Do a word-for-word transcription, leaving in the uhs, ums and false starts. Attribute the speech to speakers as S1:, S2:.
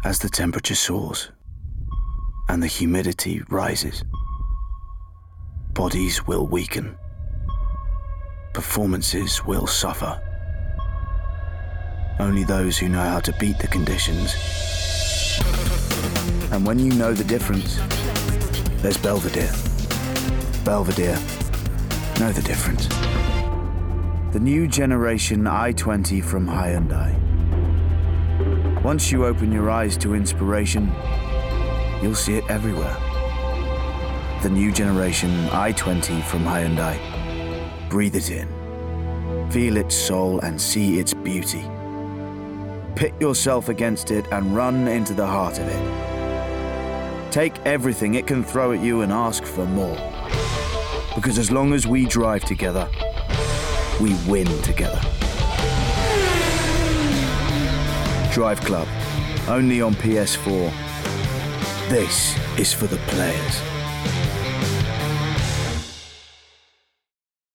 S1: As the temperature soars and the humidity rises, bodies will weaken. Performances will suffer. Only those who know how to beat the conditions. And when you know the difference, there's Belvedere. Belvedere. Know the difference. The new generation i twenty from Hyundai. Once you open your eyes to inspiration, you'll see it everywhere. The new generation i twenty from Hyundai. Breathe it in. Feel its soul and see its beauty. Pit yourself against it and run into the heart of it. Take everything it can throw at you and ask for more. Because as long as we drive together, we win together. Drive Club, only on P S four. This is for the players.